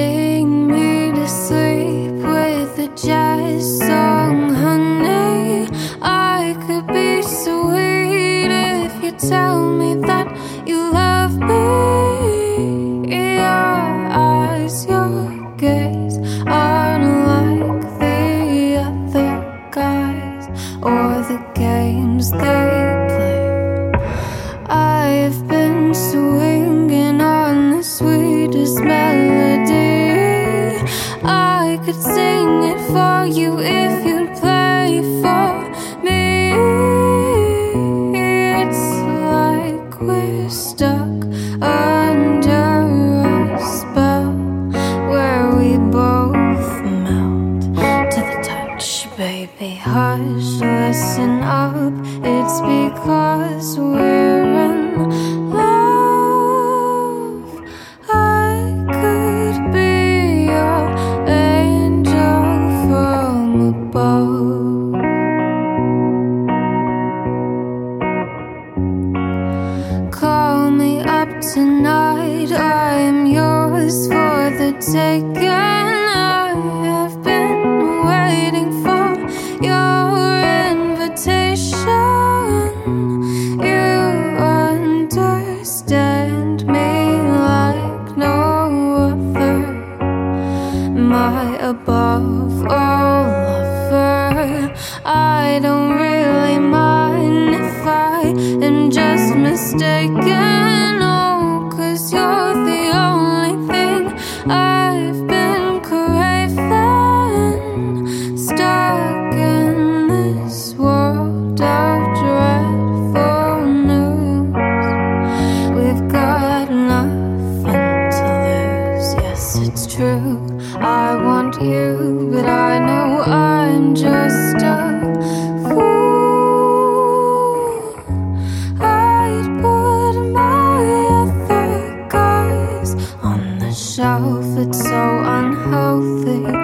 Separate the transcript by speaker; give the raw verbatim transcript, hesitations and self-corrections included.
Speaker 1: sing me to sleep with a jazz song, honey. I could be sweet if you tell me that you love me. Your eyes, your gaze aren't like the other guys or the games they play. I've been swinging on the sweetest melody. I could sing it for you if you'd play for me. It's like we're stuck under a spell where we both melt to the touch. Baby, hush, listen up. It's because we're in love. I could be your angel from above. Call me up tonight, I am yours for the taking. I have been waiting for your invitation. You understand me like no other, my above all lover. I don't really mind if I am just mistaken. Oh, 'cause you're the only thing I've been craving. Stuck in this world of dreadful news. We've got nothing to lose. Yes, it's true, I want you, but I know I'm just a fool. I'd put my other guys on the shelf. It's so unhealthy.